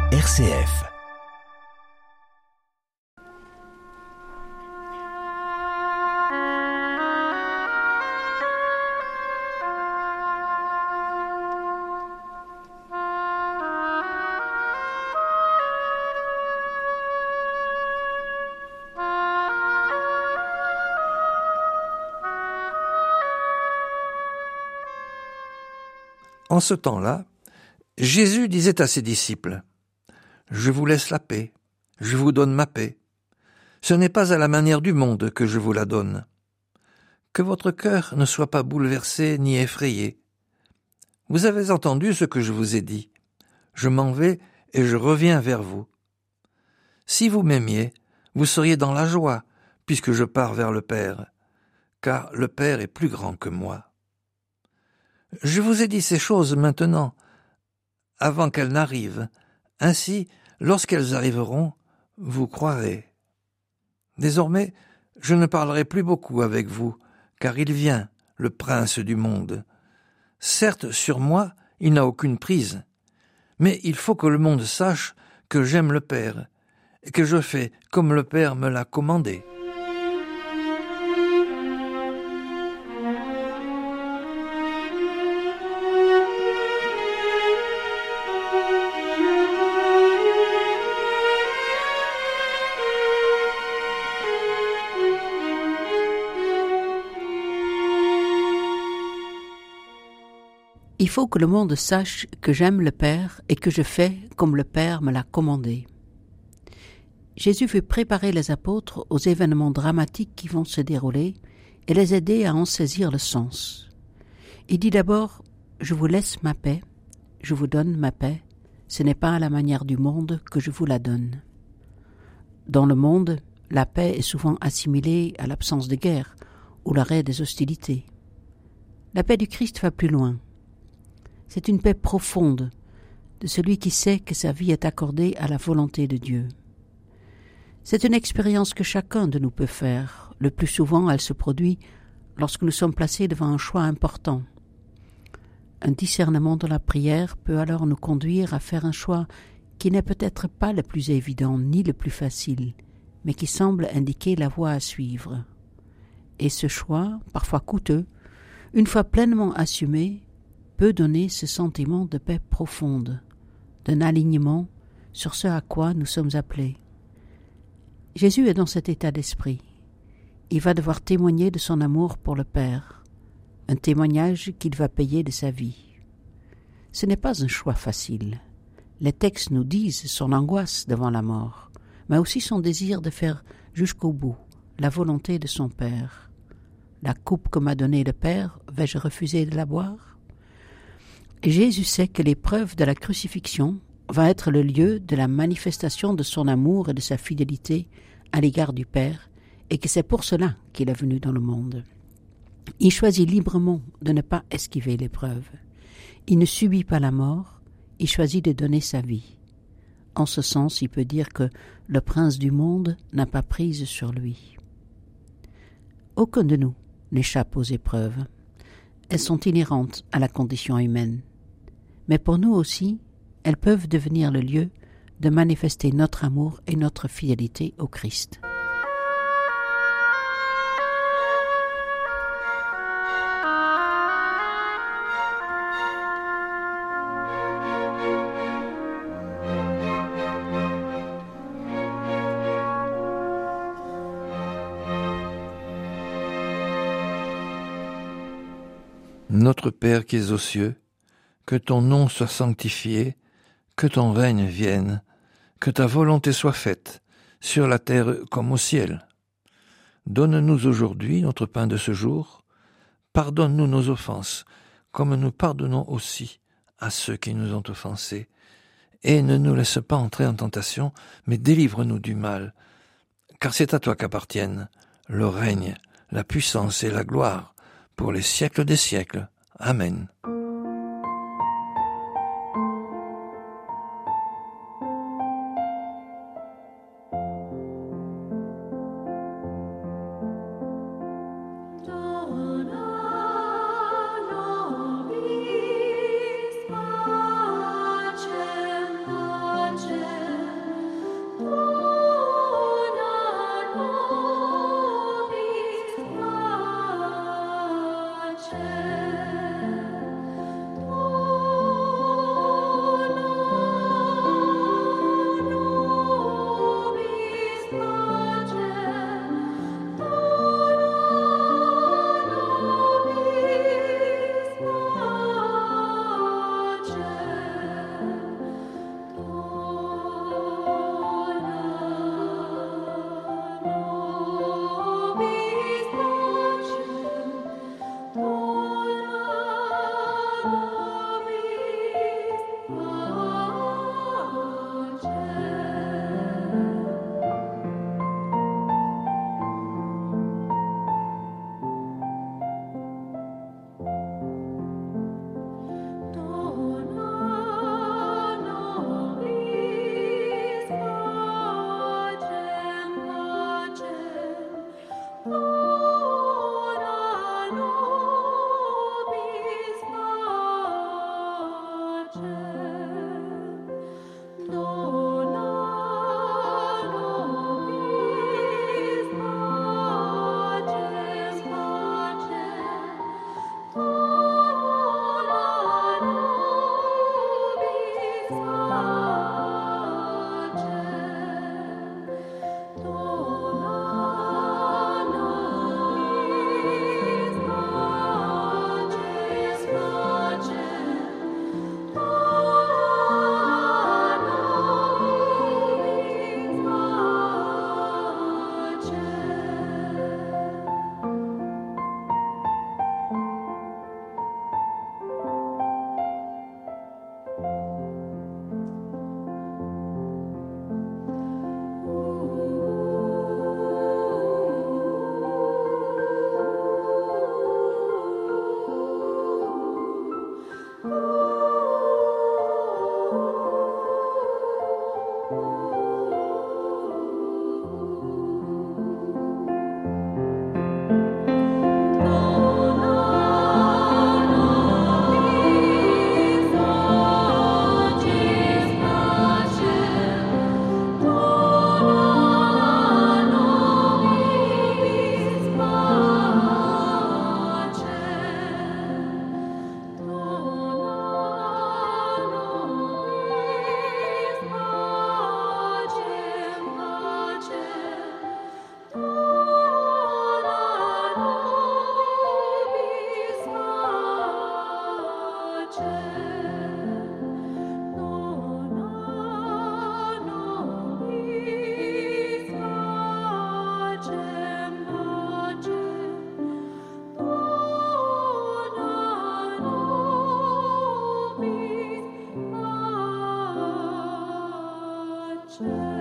RCF. En ce temps-là, Jésus disait à ses disciples : « Je vous laisse la paix, je vous donne ma paix. Ce n'est pas à la manière du monde que je vous la donne. Que votre cœur ne soit pas bouleversé ni effrayé. Vous avez entendu ce que je vous ai dit. Je m'en vais et je reviens vers vous. Si vous m'aimiez, vous seriez dans la joie, puisque je pars vers le Père, car le Père est plus grand que moi. Je vous ai dit ces choses maintenant, avant qu'elles n'arrivent. Ainsi, lorsqu'elles arriveront, vous croirez. Désormais, je ne parlerai plus beaucoup avec vous, car il vient, le prince du monde. Certes, sur moi, il n'a aucune prise, mais il faut que le monde sache que j'aime le Père, et que je fais comme le Père me l'a commandé. » Il faut que le monde sache que j'aime le Père et que je fais comme le Père me l'a commandé. Jésus veut préparer les apôtres aux événements dramatiques qui vont se dérouler et les aider à en saisir le sens. Il dit d'abord : « Je vous laisse ma paix, je vous donne ma paix, ce n'est pas à la manière du monde que je vous la donne. » Dans le monde, la paix est souvent assimilée à l'absence de guerre ou l'arrêt des hostilités. La paix du Christ va plus loin. C'est une paix profonde de celui qui sait que sa vie est accordée à la volonté de Dieu. C'est une expérience que chacun de nous peut faire. Le plus souvent, elle se produit lorsque nous sommes placés devant un choix important. Un discernement de la prière peut alors nous conduire à faire un choix qui n'est peut-être pas le plus évident ni le plus facile, mais qui semble indiquer la voie à suivre. Et ce choix, parfois coûteux, une fois pleinement assumé, peut donner ce sentiment de paix profonde, d'un alignement sur ce à quoi nous sommes appelés. Jésus est dans cet état d'esprit. Il va devoir témoigner de son amour pour le Père, un témoignage qu'il va payer de sa vie. Ce n'est pas un choix facile. Les textes nous disent son angoisse devant la mort, mais aussi son désir de faire jusqu'au bout la volonté de son Père. La coupe que m'a donnée le Père, vais-je refuser de la boire ? Jésus sait que l'épreuve de la crucifixion va être le lieu de la manifestation de son amour et de sa fidélité à l'égard du Père, et que c'est pour cela qu'il est venu dans le monde. Il choisit librement de ne pas esquiver l'épreuve. Il ne subit pas la mort, il choisit de donner sa vie. En ce sens, il peut dire que le prince du monde n'a pas prise sur lui. Aucun de nous n'échappe aux épreuves. Elles sont inhérentes à la condition humaine. Mais pour nous aussi, elles peuvent devenir le lieu de manifester notre amour et notre fidélité au Christ. Notre Père qui es aux cieux, que ton nom soit sanctifié, que ton règne vienne, que ta volonté soit faite, sur la terre comme au ciel. Donne-nous aujourd'hui notre pain de ce jour. Pardonne-nous nos offenses, comme nous pardonnons aussi à ceux qui nous ont offensés. Et ne nous laisse pas entrer en tentation, mais délivre-nous du mal. Car c'est à toi qu'appartiennent le règne, la puissance et la gloire, pour les siècles des siècles. Amen. Pace Church.